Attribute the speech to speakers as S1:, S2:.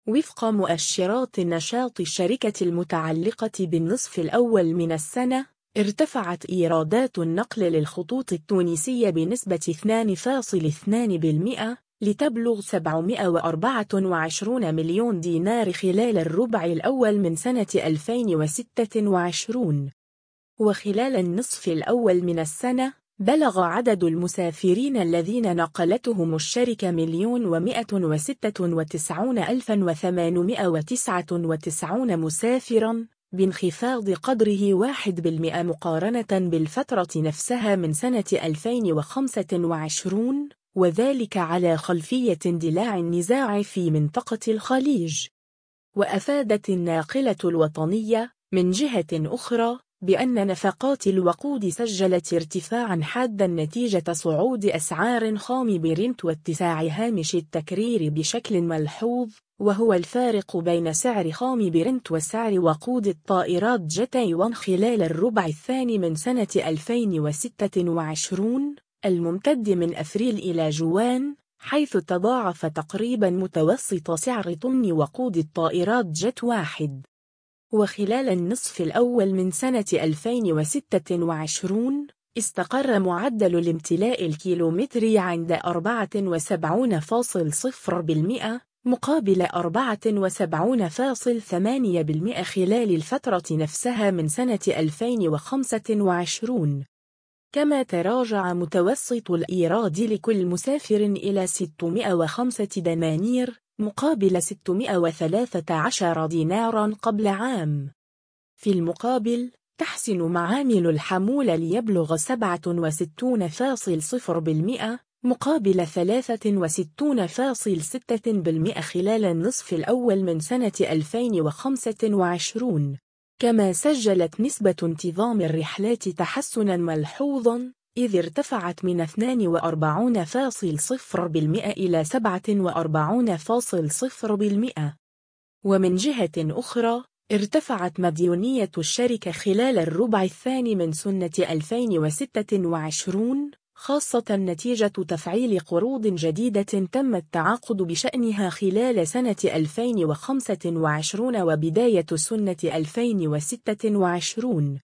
S1: وفق مؤشرات النشاط الشركة المتعلقة بالنصف الأول من السنة، ارتفعت إيرادات النقل للخطوط التونسية بنسبة 2.2% لتبلغ 724 مليون دينار خلال الربع الأول من سنة 2026. وخلال النصف الأول من السنة، بلغ عدد المسافرين الذين نقلتهم الشركة 1,196,899 مسافراً، بانخفاض قدره 1% مقارنة بالفترة نفسها من سنة 2025، وذلك على خلفية اندلاع النزاع في منطقة الخليج. وأفادت الناقلة الوطنية من جهة أخرى بأن نفقات الوقود سجلت ارتفاعاً حاداً نتيجة صعود أسعار خام برنت واتساع هامش التكرير بشكل ملحوظ، وهو الفارق بين سعر خام برنت وسعر وقود الطائرات جيت A1 خلال الربع الثاني من سنة 2026 الممتد من أفريل إلى جوان، حيث تضاعف تقريباً متوسط سعر طن وقود الطائرات جيت 1. وخلال النصف الأول من سنة 2026 استقر معدل الامتلاء الكيلومتري عند 74.0% مقابل 74.8% خلال الفترة نفسها من سنة 2025. كما تراجع متوسط الإيراد لكل مسافر إلى 605 دنانير مقابل 613 ديناراً قبل عام. في المقابل، تحسن معامل الحمولة ليبلغ 67.0% مقابل 63.6% خلال النصف الأول من سنة 2025. كما سجلت نسبة انتظام الرحلات تحسناً ملحوظاً، إذ ارتفعت من 42.0% إلى 47.0%. ومن جهة أخرى، ارتفعت مديونية الشركة خلال الربع الثاني من سنة 2026، خاصة نتيجة تفعيل قروض جديدة تم التعاقد بشأنها خلال سنة 2025 وبداية سنة 2026.